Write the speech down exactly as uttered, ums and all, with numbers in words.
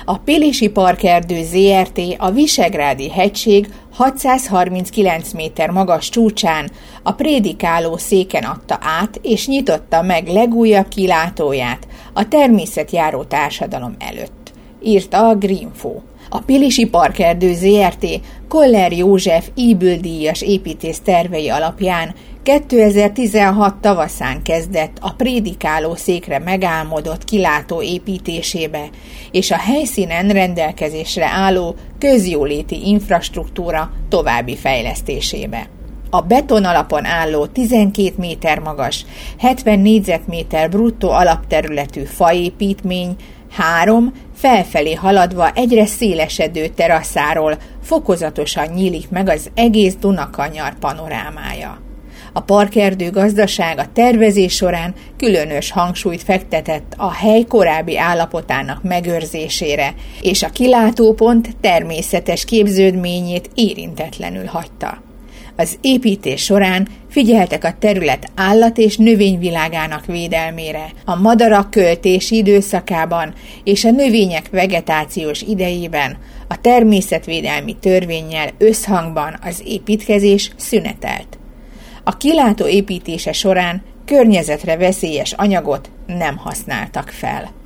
A Pilisi Parkerdő zé er té a Visegrádi hegység hatszázharminckilenc méter magas csúcsán a prédikáló széken adta át és nyitotta meg legújabb kilátóját a természetjáró társadalom előtt, írta a Greenfo. A Pilisi Parkerdő zé er té Koller József Ybl-díjas építész tervei alapján kétezer-tizenhat tavaszán kezdett a prédikáló székre megálmodott kilátó építésébe és a helyszínen rendelkezésre álló közjóléti infrastruktúra további fejlesztésébe. A beton alapon álló tizenkét méter magas, hetven négyzetméter bruttó alapterületű faépítmény három felfelé haladva egyre szélesedő terasszáról fokozatosan nyílik meg az egész Dunakanyar panorámája. A parkerdő gazdasága tervezés során különös hangsúlyt fektetett a hely korábbi állapotának megőrzésére, és a kilátópont természetes képződményét érintetlenül hagyta. Az építés során figyeltek a terület állat- és növényvilágának védelmére, a madarak költési időszakában és a növények vegetációs idejében a természetvédelmi törvénnyel összhangban az építkezés szünetelt. A kilátó építése során környezetre veszélyes anyagot nem használtak fel.